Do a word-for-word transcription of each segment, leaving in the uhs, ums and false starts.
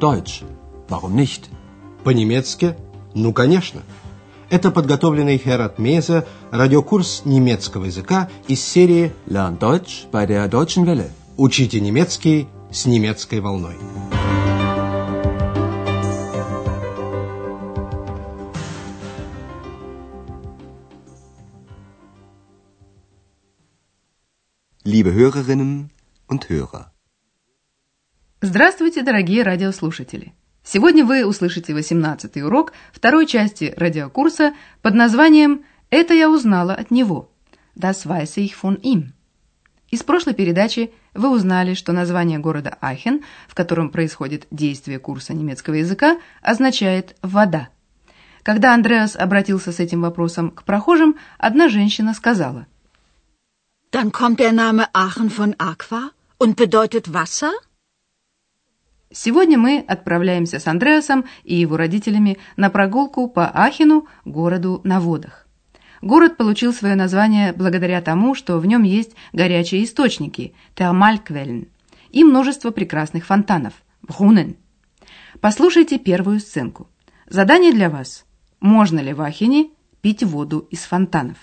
Deutsch. Warum nicht? По-немецки? Ну, конечно. Это подготовленный Херат Мейзе радиокурс немецкого языка из серии Lern Deutsch bei der Deutschen Welle. Учите немецкий с немецкой волной. Liebe Hörerinnen und Hörer. Здравствуйте, дорогие радиослушатели! Сегодня вы услышите восемнадцатый урок второй части радиокурса под названием «Это я узнала от него» Das weiß ich von ihm. Из прошлой передачи вы узнали, что название города Ахен, в котором происходит действие курса немецкого языка, означает «вода». Когда Андреас обратился с этим вопросом к прохожим, одна женщина сказала: Dann kommt der Name Aachen von Aqua und bedeutet Wasser? Сегодня мы отправляемся с Андреасом и его родителями на прогулку по Ахену, городу на водах. Город получил свое название благодаря тому, что в нем есть горячие источники – Thermalquellen, и множество прекрасных фонтанов – Brunnen. Послушайте первую сценку. Задание для вас. Можно ли в Ахене пить воду из фонтанов?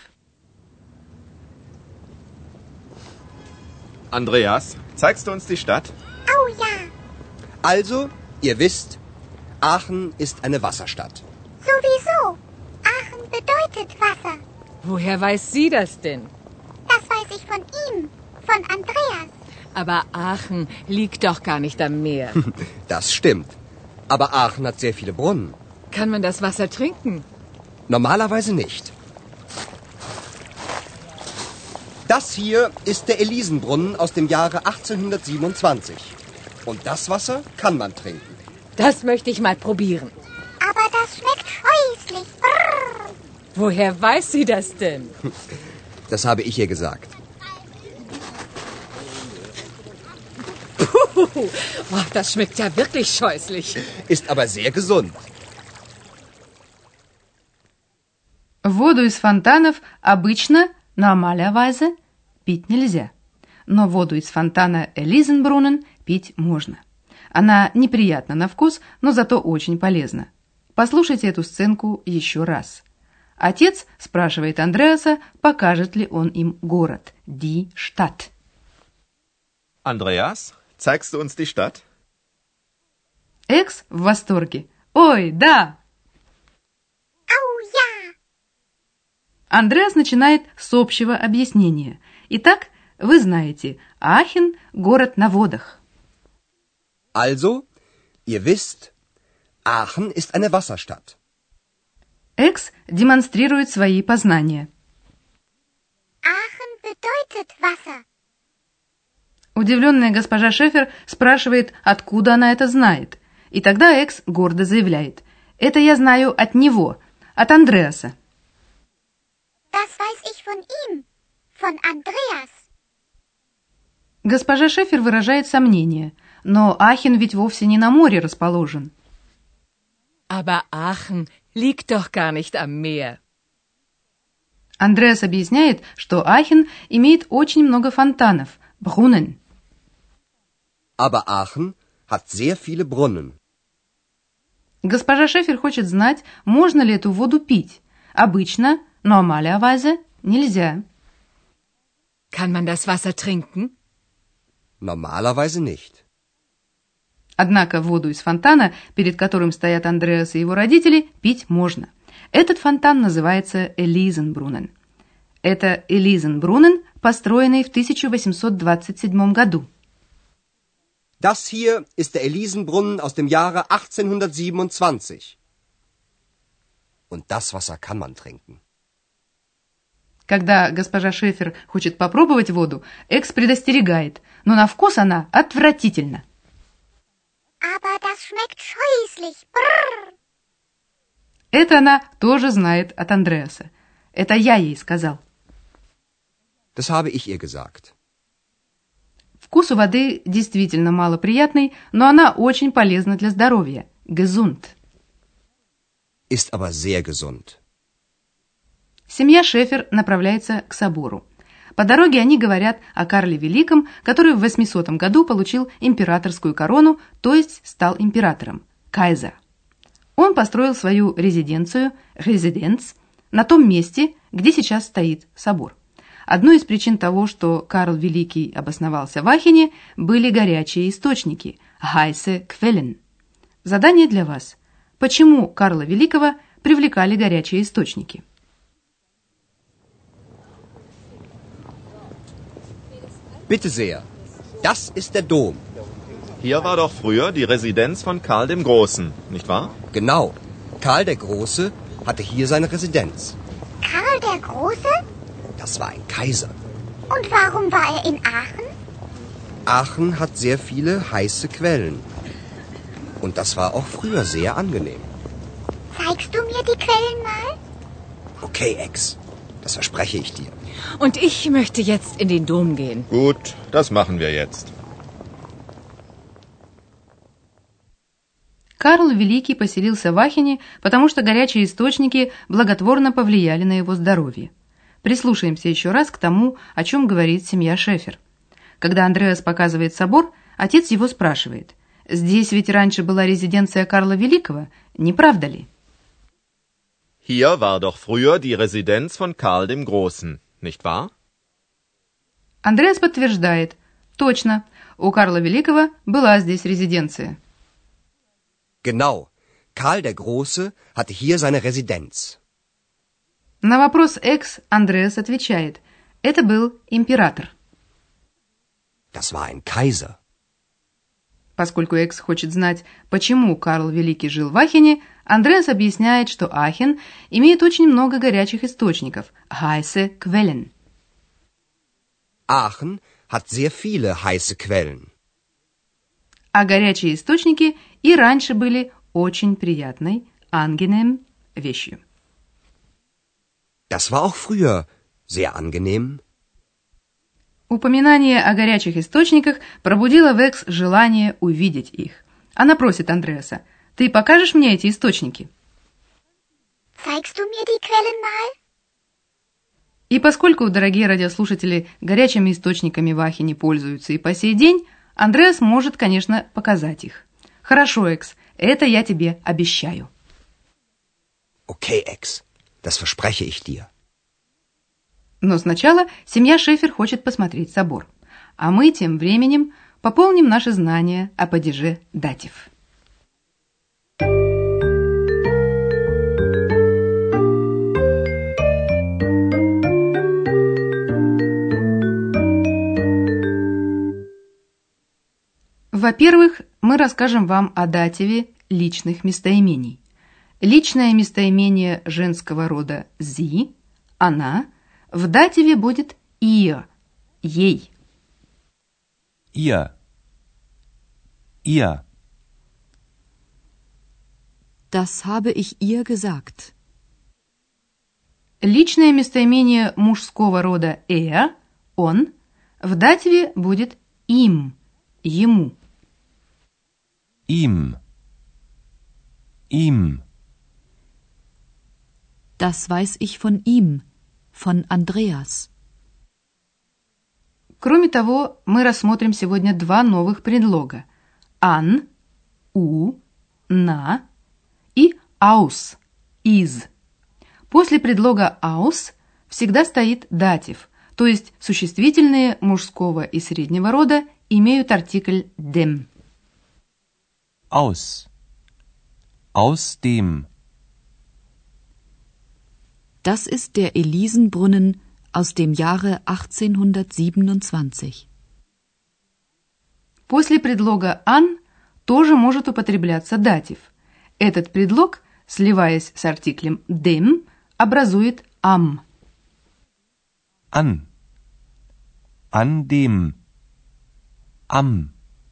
Andreas, zeigst du uns die Stadt? Oh ja. Also, ihr wisst, Aachen ist eine Wasserstadt. Sowieso. Aachen bedeutet Wasser. Woher weiß sie das denn? Das weiß ich von ihm, von Andreas. Aber Aachen liegt doch gar nicht am Meer. Das stimmt. Aber Aachen hat sehr viele Brunnen. Kann man das Wasser trinken? Normalerweise nicht. Das hier ist der Elisenbrunnen aus dem Jahre achtzehnhundertsiebenundzwanzig. Und das Wasser kann man trinken. Das möchte ich mal probieren. Aber das schmeckt scheußlich. Brrr. Woher weiß sie das denn? Das habe ich ihr gesagt. Puh, oh, das schmeckt ja wirklich scheußlich. Ist aber sehr gesund. Воду из фонтанов обычно, normalerweise, пить нельзя. Но воду из фонтана Elisenbrunnen пить можно. Она неприятна на вкус, но зато очень полезна. Послушайте эту сценку еще раз. Отец спрашивает Андреаса, покажет ли он им город, die Stadt. Andreas, zeigst du uns die Stadt? Экс в восторге. Ой, да! Oh ja. Андреас начинает с общего объяснения. Итак, вы знаете, Ахен – город на водах. Also, ihr wisst, Aachen ist eine Wasserstadt. Экс демонстрирует свои познания. Aachen bedeutet Wasser. Удивленная госпожа Шефер спрашивает, откуда она это знает. И тогда Экс гордо заявляет: «Это я знаю от него, от Андреаса». Das weiß ich von ihm, von Andreas. Госпожа Шефер выражает сомнение, но Ахен ведь вовсе не на море расположен. Aber Aachen liegt doch gar nicht am Meer. Андреас объясняет, что Ахен имеет очень много фонтанов, Brunnen. Aber Aachen hat sehr viele Brunnen. Госпожа Шефер хочет знать, можно ли эту воду пить. Обычно, normalerweise, нельзя. Kann man das Wasser trinken? Normalerweise nicht. Однако воду из фонтана, перед которым стоят Андреас и его родители, пить можно. Этот фонтан называется Elisenbrunnen. Это Elisenbrunnen, построенный в тысяча восемьсот двадцать седьмом году. Das hier ist der Elisenbrunnen aus dem Jahre achtzehnhundertsiebenundzwanzig. Und das Wasser kann man trinken. Когда госпожа Шефер хочет попробовать воду, Экс предостерегает, но на вкус она отвратительна. Aber das schmeckt scheußlich. Brrr. Это она тоже знает от Андреаса. Это я ей сказал. Das habe ich ihr gesagt. Вкус у воды действительно малоприятный, но она очень полезна для здоровья. Gesund. Ist aber sehr gesund. Семья Шефер направляется к собору. По дороге они говорят о Карле Великом, который в восьмисотом году получил императорскую корону, то есть стал императором, кайзер. Он построил свою резиденцию, резиденц, на том месте, где сейчас стоит собор. Одной из причин того, что Карл Великий обосновался в Ахене, были горячие источники, heiße Quellen. Задание для вас. Почему Карла Великого привлекали горячие источники? Bitte sehr. Das ist der Dom. Hier war doch früher die Residenz von Karl dem Großen, nicht wahr? Genau. Karl der Große hatte hier seine Residenz. Karl der Große? Das war ein Kaiser. Und warum war er in Aachen? Aachen hat sehr viele heiße Quellen. Und das war auch früher sehr angenehm. Zeigst du mir die Quellen mal? Okay, Ex. Das verspreche ich dir. Und ich möchte jetzt in den Dom gehen. Gut, das machen wir jetzt. Карл Великий поселился в Ахене, потому что горячие источники благотворно повлияли на его здоровье. Прислушаемся еще раз к тому, о чем говорит семья Шефер. Когда Андреас показывает собор, отец его спрашивает: «Здесь ведь раньше была резиденция Карла Великого, не правда ли?» Hier war doch früher die Residenz von Karl dem Großen, nicht wahr? Андреас подтверждает: «Точно, у Карла Великого была здесь резиденция». Genau. Karl der Große hatte hier seine Residenz. На вопрос Экс Андреас отвечает: «Это был император». Das war ein Kaiser. Поскольку Экс хочет знать, почему Карл Великий жил в Ахене, Андреас объясняет, что Ахен имеет очень много горячих источников, heiße Quellen. Aachen hat sehr viele heiße Quellen. А горячие источники и раньше были очень приятной, angenehm вещью. Das war auch früher sehr angenehm. Упоминание о горячих источниках пробудило в Экс желание увидеть их. Она просит Андреаса: «Ты покажешь мне эти источники?» Zeigst du mir die Quellen mal? И поскольку, дорогие радиослушатели, горячими источниками в Ахене пользуются и по сей день, Андреас может, конечно, показать их. «Хорошо, Экс, это я тебе обещаю». Okay, Ex. Das verspreche ich dir. Но сначала семья Шефер хочет посмотреть собор. А мы тем временем пополним наши знания о падеже датив. Во-первых, мы расскажем вам о дативе личных местоимений. Личное местоимение женского рода «зи», «она», в дативе будет «ihr», «ей». Ihr. Ihr. Das habe ich ihr gesagt. Личное местоимение мужского рода «er», «он», в дативе будет «им», «ему». Ihm. Ihm. Das weiß ich von ihm, von Andreas. Кроме того, мы рассмотрим сегодня два новых предлога – «an», «у», «на» и «aus», «из». После предлога «aus» всегда стоит датив, то есть существительные мужского и среднего рода имеют артикль «dem». Aus. Aus dem. Das ist der Elisenbrunnen aus dem Jahre achtzehnhundertsiebenundzwanzig. После предлога «an» тоже может употребляться датив. Этот предлог, сливаясь с артиклем «dem», образует «am». An. An dem. Am.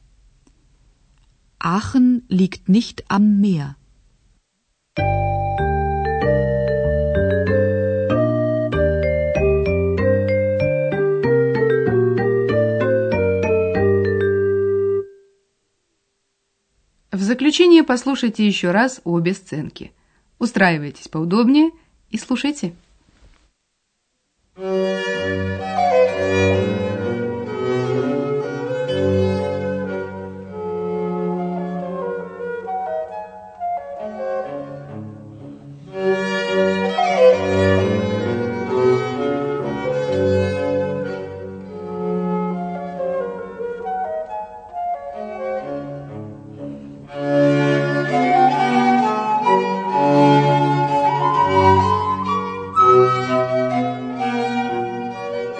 Aachen liegt nicht am Meer. В заключение послушайте еще раз обе сценки. Устраивайтесь поудобнее и слушайте. Thank you.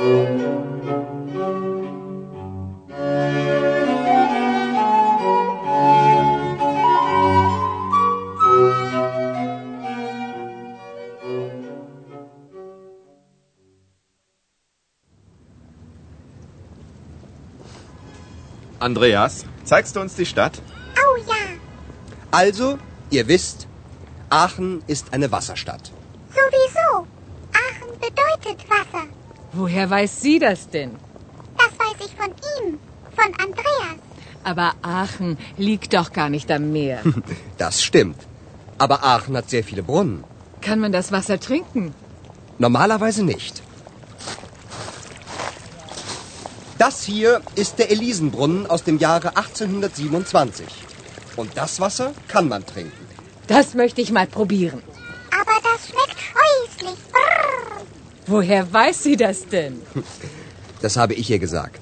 Andreas, zeigst du uns die Stadt? Oh ja, Also, ihr wisst, Aachen ist eine Wasserstadt. sowieso. Aachen bedeutet Wasser. Woher weiß sie das denn? Das weiß ich von ihm, von Andreas. Aber Aachen liegt doch gar nicht am Meer. Das stimmt. Aber Aachen hat sehr viele Brunnen. Kann man das Wasser trinken? Normalerweise nicht. Das hier ist der Elisenbrunnen aus dem Jahre achtzehnhundertsiebenundzwanzig. Und das Wasser kann man trinken. Das möchte ich mal probieren. Aber das schmeckt scheußlich. Brrr. Woher weiß sie das denn? Das habe ich ihr gesagt.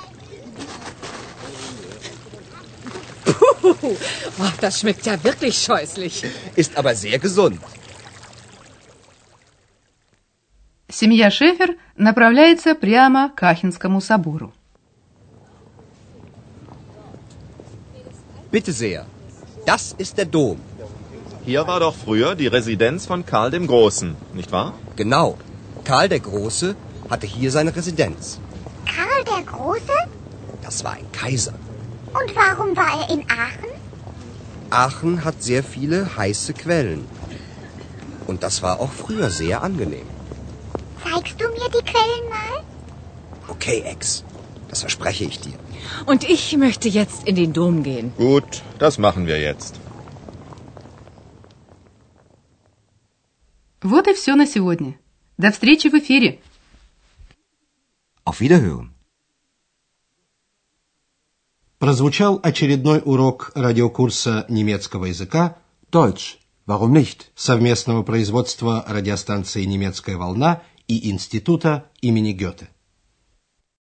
Puh, oh, das schmeckt ja wirklich scheußlich. Ist aber sehr gesund. Семья Шефер направляется прямо к Ахенскому собору. Bitte sehr. Das ist der Dom. Hier war doch früher die Residenz von Karl dem Großen, nicht wahr? Genau. Karl der Große hatte hier seine Residenz. Karl der Große? Das war ein Kaiser. Und warum war er in Aachen? Aachen hat sehr viele heiße Quellen. Und das war auch früher sehr angenehm. Zeigst du mir die Quellen mal? Okay, Ex. Das verspreche ich dir. Und ich möchte jetzt in den Dom gehen. Gut, das machen wir jetzt. Вот и все на сегодня. До встречи в эфире. Auf Wiederhören. Прозвучал очередной урок радиокурса немецкого языка Deutsch. Warum nicht? совместного производства радиостанции «Немецкая волна» и Института имени Гёте.